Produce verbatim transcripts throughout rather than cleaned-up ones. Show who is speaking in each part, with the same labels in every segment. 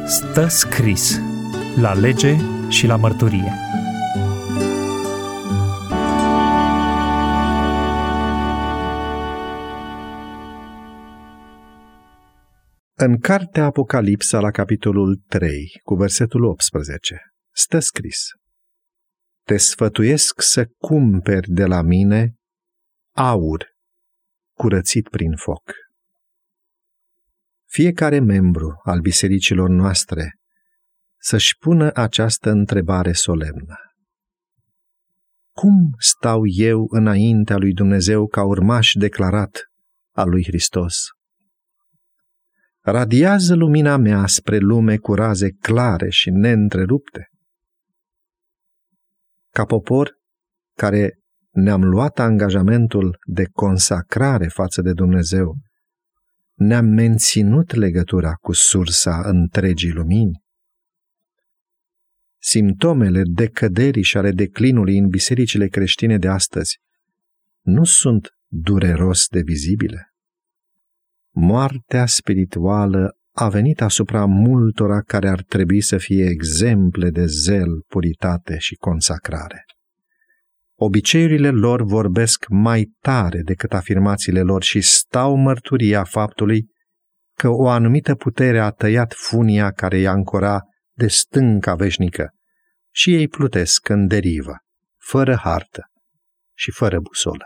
Speaker 1: Stă scris la lege și la mărturie.
Speaker 2: În cartea Apocalipsa, la capitolul trei, cu versetul optsprezece, stă scris: Te sfătuiesc să cumperi de la mine aur curățit prin foc. Fiecare membru al bisericilor noastre să-și pună această întrebare solemnă: cum stau eu înaintea lui Dumnezeu ca urmaș declarat al lui Hristos? Radiază lumina mea spre lume cu raze clare și neîntrerupte? Ca popor care ne-am luat angajamentul de consacrare față de Dumnezeu, ne-am menținut legătura cu sursa întregii lumini? Simptomele decăderii și ale declinului în bisericile creștine de astăzi nu sunt dureros de vizibile. Moartea spirituală a venit asupra multora care ar trebui să fie exemple de zel, puritate și consacrare. Obiceiurile lor vorbesc mai tare decât afirmațiile lor și stau mărturia faptului că o anumită putere a tăiat funia care i-a ancora de stânca veșnică și ei plutesc în derivă, fără hartă și fără busolă.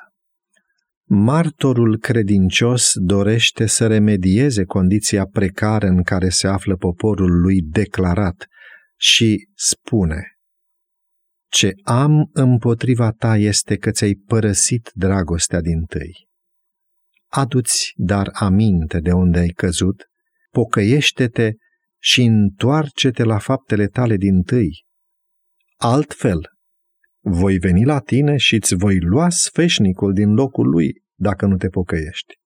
Speaker 2: Martorul credincios dorește să remedieze condiția precară în care se află poporul lui declarat și spune: ce am împotriva ta este că ți-ai părăsit dragostea dintâi. Adu-ți dar aminte de unde ai căzut, pocăiește-te și întoarce-te la faptele tale dintâi. Altfel, voi veni la tine și îți voi lua sfeșnicul din locul lui dacă nu te pocăiești.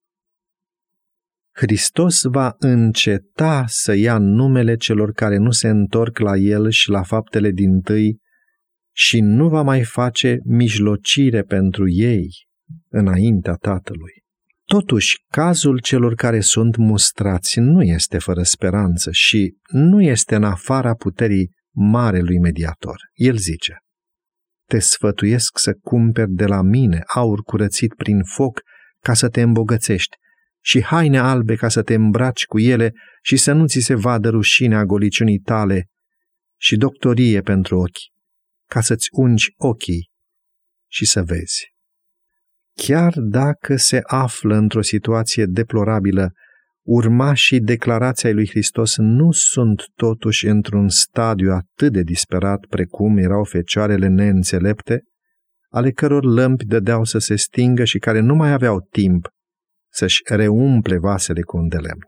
Speaker 2: Hristos va înceta să ia numele celor care nu se întorc la el și la faptele dintâi și nu va mai face mijlocire pentru ei înaintea Tatălui. Totuși, cazul celor care sunt mustrați nu este fără speranță și nu este în afara puterii Marelui Mediator. El zice: te sfătuiesc să cumperi de la mine aur curățit prin foc ca să te îmbogățești și haine albe ca să te îmbraci cu ele și să nu ți se vadă rușinea goliciunii tale și doctorie pentru ochi, ca să-ți ungi ochii și să vezi. Chiar dacă se află într-o situație deplorabilă, urmașii declarației lui Hristos nu sunt totuși într-un stadiu atât de disperat precum erau fecioarele neînțelepte, ale căror lămpi dădeau să se stingă și care nu mai aveau timp să-și reumple vasele cu un de lemn.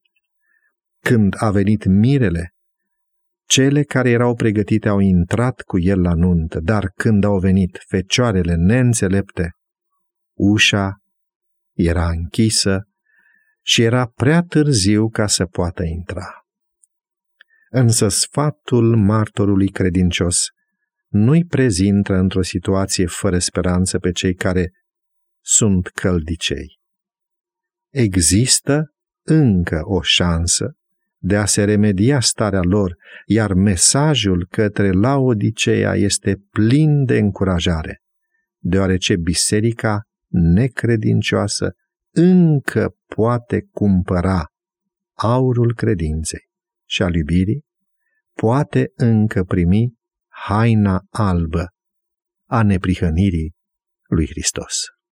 Speaker 2: Când a venit mirele, cele care erau pregătite au intrat cu el la nuntă, dar când au venit fecioarele neînțelepte, ușa era închisă și era prea târziu ca să poată intra. Însă sfatul martorului credincios nu-i prezintă într-o situație fără speranță pe cei care sunt căldicei. Există încă o șansă de a se remedia starea lor, iar mesajul către Laodiceea este plin de încurajare, deoarece biserica necredincioasă încă poate cumpăra aurul credinței și al iubirii, poate încă primi haina albă a neprihănirii lui Hristos.